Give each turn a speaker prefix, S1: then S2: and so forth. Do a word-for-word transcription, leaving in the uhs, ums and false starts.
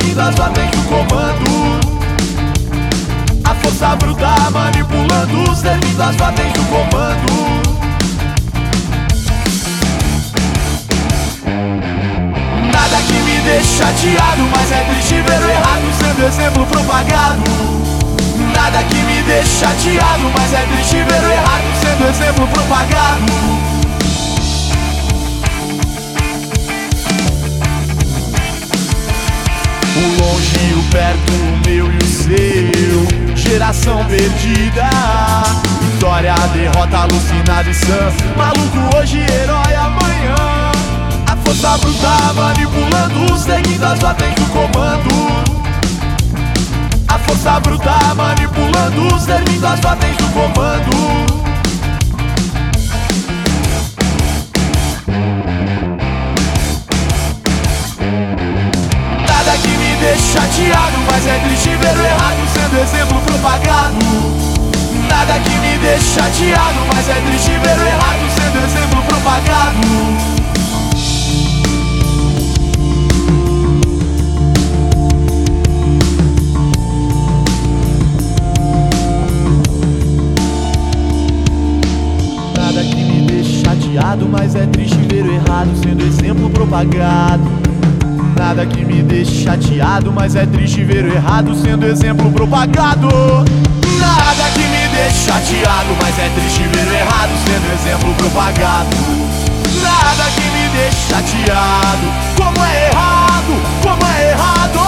S1: seguindo as ordens do comando. A força bruta manipulando, servindo as ordens do comando. Nada que me deixe chateado, mas é triste ver o errado sendo exemplo propagado. Nada que me deixe chateado, mas é triste ver o errado sendo exemplo propagado. O longe e o perto, o meu e o seu, geração perdida. Vitória, derrota, alucinado e sã, maluco hoje, herói amanhã. A força bruta manipulando, seguindo as ordens do comando. A força bruta manipulando, servindo as ordens do comando. Nada que me deixe chateado, mas é triste ver o errado sendo exemplo propagado. Nada que me deixe chateado, mas é triste ver o errado sendo exemplo propagado. Mas é triste ver o errado sendo exemplo propagado. Nada que me deixe chateado, mas é triste ver o errado sendo exemplo propagado. Nada que me deixe chateado, mas é triste ver o errado sendo exemplo propagado. Nada que me deixe chateado, como é errado, como é errado.